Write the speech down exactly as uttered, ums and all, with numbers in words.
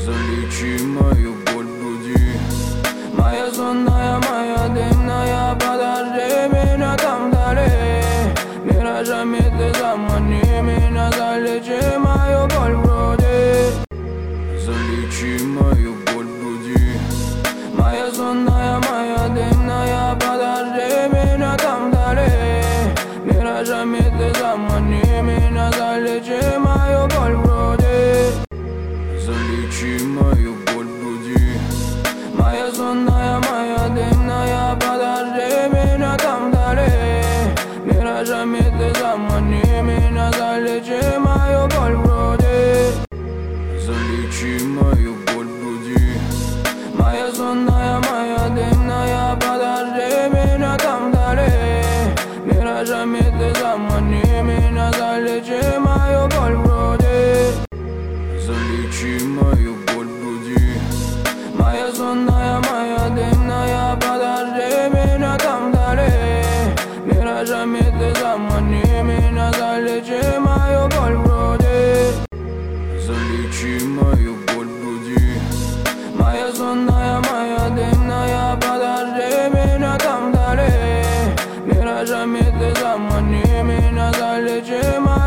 Залечи мою боль в груди. Моя сонная, моя дымная, подожди меня там вдали. Миражами ты замани меня, залечи мою боль в груди. Залечи мою боль в груди. Моя сонная, моя дымная, подожди меня там вдали. Миражами ты замани меня, залечи мою боль в груди. Залечи мою боль в груди. Моя сонная, моя дымная, подожди меня там вдали. Миражами ты замани меня, залечи мою боль в груди. Залечи мою боль в груди. Моя сонная, моя дымная, подожди меня там вдали. Миражами ты замани меня, залечи мою боль в груди. Залечи мою боль в груди. Моя сонная, моя дымная, подожди меня там вдали. Миражами ты замани меня, залечи мою боль в груди. Залечи мою боль в груди. Моя сонная, моя дымная, подожди меня там вдали. Миражами ты замани меня, залечи мою